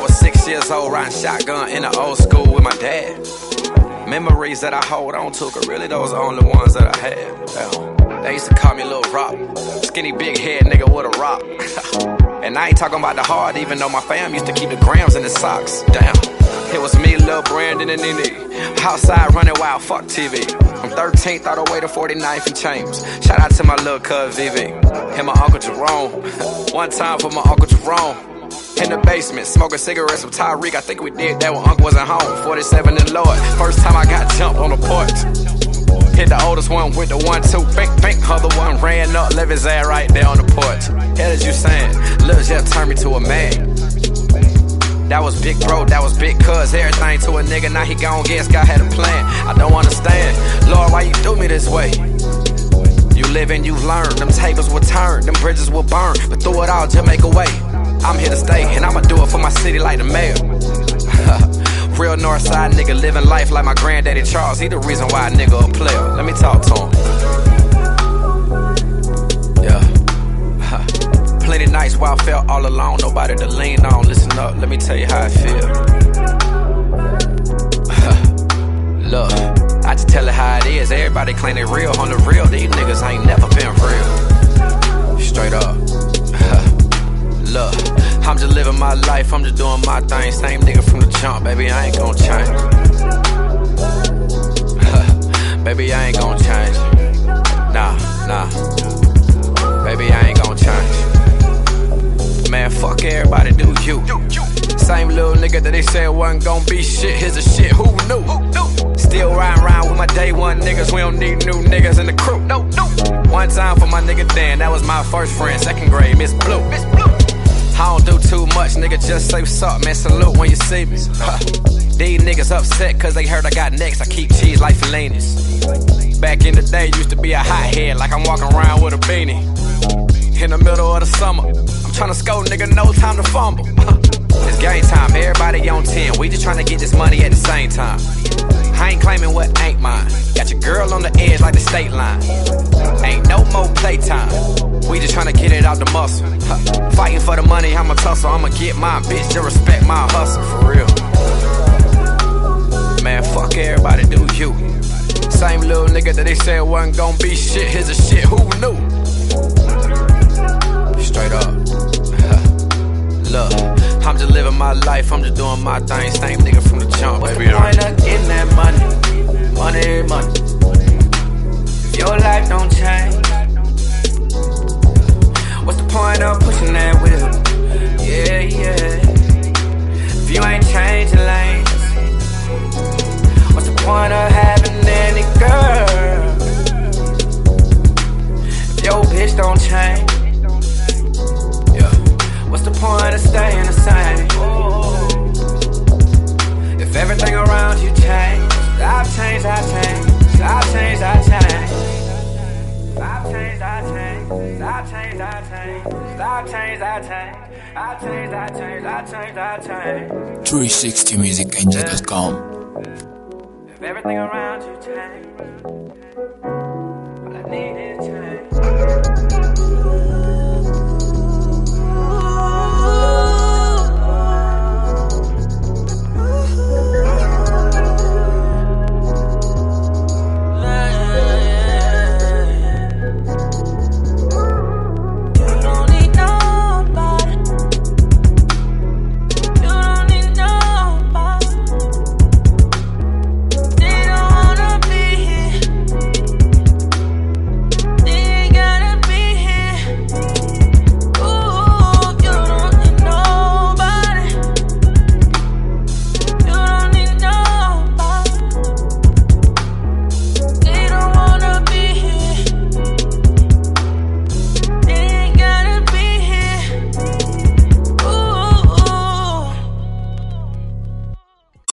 was 6 years old, riding shotgun in the old school with my dad. Memories that I hold on to, cause really those are the only ones that I had. Damn. They used to call me Lil Rock, skinny big head nigga with a rock. And I ain't talking about the hard, even though my fam used to keep the grams in the socks. Damn. It was me, Lil Brandon, and Nene. Outside running wild, fuck TV. From 13th all the way to 49th and Chambers. Shout out to my little cuz VV. And my Uncle Jerome. One time for my Uncle Jerome. In the basement, smoking cigarettes with Tyreek. I think we did that when Uncle wasn't home. 47 and Lord. First time I got jumped on the porch. Hit the oldest one with the 1-2, bink, bink. Other one ran up, left his ass right there on the porch. Hell is you saying? Lil Jeff turned me to a man. That was big bro, that was big cuz. Everything to a nigga, now he gon' guess God had a plan. I don't understand, Lord, why you do me this way? You live and you've learned, them tables will turn, them bridges will burn. But through it all, just make a way. I'm here to stay, and I'ma do it for my city like the mayor. Real Northside nigga living life like my granddaddy Charles. He the reason why a nigga a player. Let me talk to him. Yeah. Plenty nights where I felt all alone, nobody to lean on. Listen up, let me tell you how I feel. Look, I just tell it how it is. Everybody claim they real on the real. These niggas ain't never been real. Straight up. Look, I'm just living my life, I'm just doing my thing. Same nigga from the jump, baby, I ain't gon' change. Baby, I ain't gon' change. Nah. Baby, I ain't gon' change. Man, fuck everybody, do you. Same little nigga that they said wasn't gon' be shit. Here's a shit, who knew? Still riding around with my day one niggas. We don't need new niggas in the crew. No. One time for my nigga Dan, that was my first friend, second grade, Miss Blue. I don't do too much, nigga, just say what's up, man, salute when you see me. These niggas upset cause they heard I got next, I keep cheese like Fellinis. Back in the day, used to be a hothead, like I'm walking around with a beanie. In the middle of the summer, I'm tryna score, nigga, no time to fumble. It's game time, everybody on 10, we just tryna get this money at the same time. I ain't claiming what ain't mine, got your girl on the edge like the state line. Ain't no more playtime, we just tryna get it out the muscle. Fighting for the money, I'ma tussle, I'ma get mine, bitch, just respect my hustle, for real. Man, fuck everybody, do you. Same little nigga that they said wasn't gon' be shit, here's a shit, who knew? Straight up. Look, I'm just living my life, I'm just doing my thing. Same nigga from the jump, baby. What's the point of getting that money? If your life don't change, what's the point of pushing that wheel? Yeah. If you ain't changing lanes, what's the point of having any girl? If your bitch don't change, what's the point of staying the same? If everything around you change, I've changed. I 360musicangel.com. If everything around you change, all I need is